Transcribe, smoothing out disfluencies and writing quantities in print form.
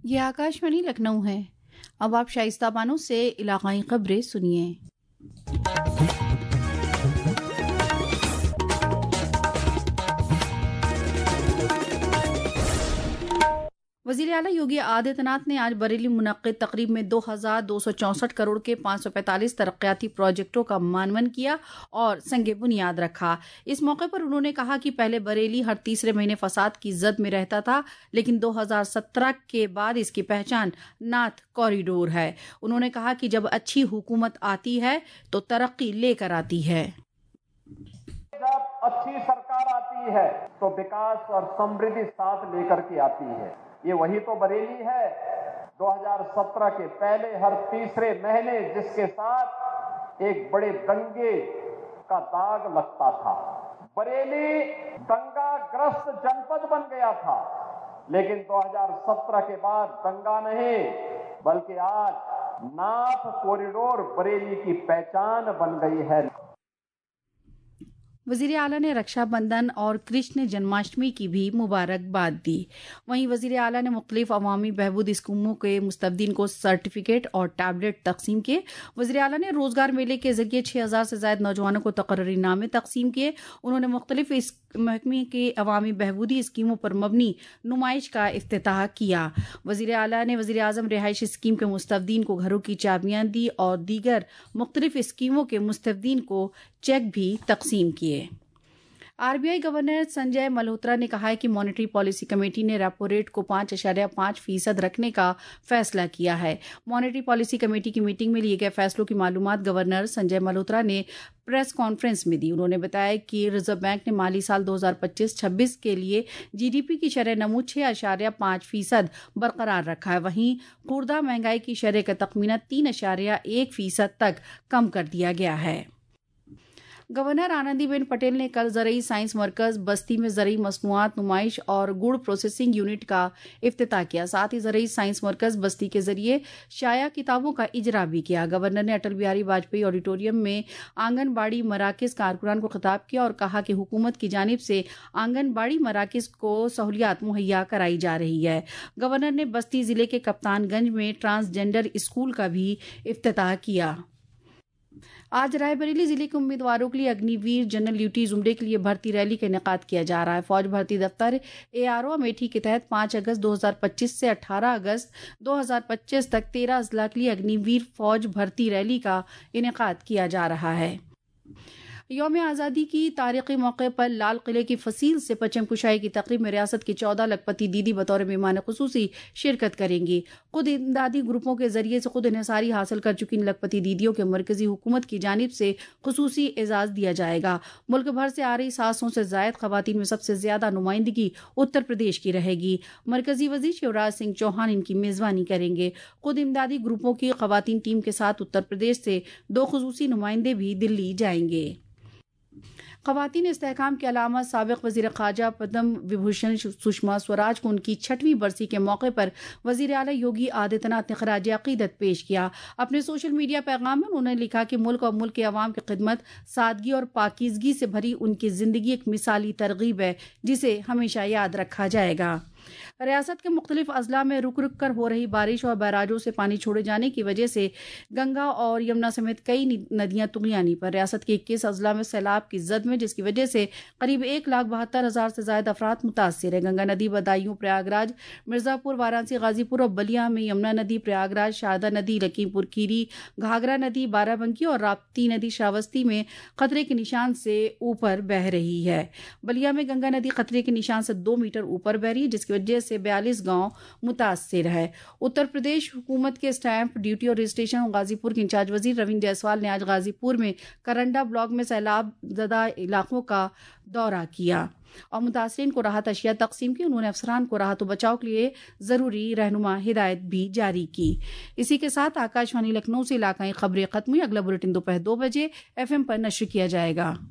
یہ آکاشوانی لکھنؤ ہے۔ اب آپ شائستہ بانو سے علاقائی خبریں سنیے۔ وزیر اعلیٰ یوگی آدتیہ ناتھ نے آج بریلی منعقد تقریب میں 2264 کروڑ کے 545 ترقیاتی پروجیکٹوں کا معاون کیا اور سنگ بنیاد رکھا۔ اس موقع پر انہوں نے کہا کہ پہلے بریلی ہر تیسرے مہینے فساد کی زد میں رہتا تھا، لیکن 2017 کے بعد اس کی پہچان ناتھ کوریڈور ہے۔ انہوں نے کہا کہ جب اچھی حکومت آتی ہے تو ترقی لے کر آتی ہے۔ جب اچھی سرکار آتی ہے تو وکاس اور سمردھی ساتھ لے کر کے آتی ہے۔ یہ وہی تو بریلی ہے 2017 کے پہلے ہر تیسرے مہینے جس کے ساتھ ایک بڑے دنگے کا داغ لگتا تھا۔ بریلی دنگا گرست جنپد بن گیا تھا، لیکن 2017 کے بعد دنگا نہیں بلکہ آج ناتھ کوریڈور بریلی کی پہچان بن گئی ہے۔ وزیر اعلیٰ نے رکشا بندھن اور کرشن جنماشٹمی کی بھی مبارکباد دی۔ وہیں وزیر اعلیٰ نے مختلف عوامی بہبود اسکیموں کے مستفیدین کو سرٹیفکیٹ اور ٹیبلٹ تقسیم کیے۔ وزیر اعلیٰ نے روزگار میلے کے ذریعے 6000 سے زائد نوجوانوں کو تقرری نامے تقسیم کیے۔ انہوں نے مختلف محکمے کے عوامی بہبودی اسکیموں پر مبنی نمائش کا افتتاح کیا۔ وزیر اعلیٰ نے وزیر اعظم رہائش اسکیم کے مستفیدین کو گھروں کی چابیاں دی اور دیگر مختلف اسکیموں کے مستفیدین کو چیک بھی تقسیم کیے۔ RBI گورنر سنجے ملہوترا نے کہا ہے کہ مانیٹری پالیسی کمیٹی نے ریپو ریٹ کو 5.5% رکھنے کا فیصلہ کیا ہے۔ مانیٹری پالیسی کمیٹی کی میٹنگ میں لیے گئے فیصلوں کی معلومات گورنر سنجے ملہوترا نے پریس کانفرنس میں دی۔ انہوں نے بتایا کہ ریزرو بینک نے مالی سال 2025-26 کے لیے GDP کی شرح نمو 6.5% برقرار رکھا ہے۔ وہیں خوردہ مہنگائی کی شرح کا تخمینہ 3.1% تک کم کر دیا گیا ہے۔ گورنر آنندی بین پٹیل نے کل زرعی سائنس مرکز بستی میں زرعی مصنوعات نمائش اور گڑ پروسیسنگ یونٹ کا افتتاح کیا۔ ساتھ ہی زرعی سائنس مرکز بستی کے ذریعے شائع کتابوں کا اجرا بھی کیا۔ گورنر نے اٹل بہاری واجپئی آڈیٹوریم میں آنگن باڑی مراکز کارکنان کو خطاب کیا اور کہا کہ حکومت کی جانب سے آنگن باڑی مراکز کو سہولیات مہیا کرائی جا رہی ہے۔ گورنر نے بستی ضلع کے کپتان گنج میں ٹرانسجینڈر اسکول کا بھی افتتاح کیا۔ آج رائے بریلی ضلع کے امیدواروں کے لیے اگنی ویر جنرل ڈیوٹی زمرے کے لیے بھرتی ریلی کا انعقاد کیا جا رہا ہے۔ فوج بھرتی دفتر ARO امیٹھی کے تحت 5 اگست 2025 سے 18 اگست 2025 تک 13 اضلاع کے لیے اگنی ویر فوج بھرتی ریلی کا انعقاد کیا جا رہا ہے۔ یوم آزادی کی تاریخی موقع پر لال قلعے کی فصیل سے پرچم کشائی کی تقریب میں ریاست کی 14 لکھپتی دیدی بطور مہمان خصوصی شرکت کریں گی۔ خود امدادی گروپوں کے ذریعے سے خود انحصاری حاصل کر چکی ان لکھپتی دیدیوں کے مرکزی حکومت کی جانب سے خصوصی اعزاز دیا جائے گا۔ ملک بھر سے آ رہی 700 سے زائد خواتین میں سب سے زیادہ نمائندگی اتر پردیش کی رہے گی۔ مرکزی وزیر شیوراج سنگھ چوہان ان کی میزبانی کریں گے۔ خود امدادی گروپوں کی خواتین ٹیم کے ساتھ اتر پردیش سے 2 خصوصی نمائندے بھی دلی جائیں گے۔ خواتین استحکام کی علامت سابق وزیر خارجہ پدم وبھوشن سشما سوراج کو ان کی 6ویں برسی کے موقع پر وزیر اعلیٰ یوگی آدتیہ ناتھ نے خراج عقیدت پیش کیا۔ اپنے سوشل میڈیا پیغام میں انہوں نے لکھا کہ ملک اور ملک کے عوام کی خدمت، سادگی اور پاکیزگی سے بھری ان کی زندگی ایک مثالی ترغیب ہے جسے ہمیشہ یاد رکھا جائے گا۔ ریاست کے مختلف اضلاع میں رک رک کر ہو رہی بارش اور بیراجوں سے پانی چھوڑے جانے کی وجہ سے گنگا اور یمنا سمیت کئی ندیاں طغیانی پر۔ ریاست کے 21 اضلاع میں سیلاب کی زد میں، جس کی وجہ سے قریب 1,72,000 سے زائد افراد متاثر ہیں۔ گنگا ندی بدایوں پریاگ راج، مرزا پور، وارانسی، غازی پور اور بلیا میں، یمنا ندی پریاگ راج، شاردا ندی لکھیم پور کھیری، گھاگھرا ندی بارہ بنکی اور راپتی ندی شراوتی میں خطرے کے نشان سے اوپر بہہ رہی ہے۔ بلیا میں گنگا ندی خطرے کے نشان سے 2 میٹر اوپر بہہ رہی ہے، جس کی وجہ سے 42 گاؤں متاثر ہے۔ اتر پردیش حکومت کے اسٹیمپ ڈیوٹی اور رجسٹریشن غازی پور کے انچارج وزیر روین جیسوال نے آج غازی پور میں کرنڈا بلاک میں سیلاب زدہ علاقوں کا دورہ کیا اور متاثرین کو راحت اشیاء تقسیم کی۔ انہوں نے افسران کو راحت و بچاؤ کے لیے ضروری رہنما ہدایت بھی جاری کی۔ اسی کے ساتھ آکاشوانی لکھنؤ سے علاقائی خبریں ختم ہوئی۔ اگلا بلیٹن دوپہر 2 بجے FM پر نشر کیا جائے گا۔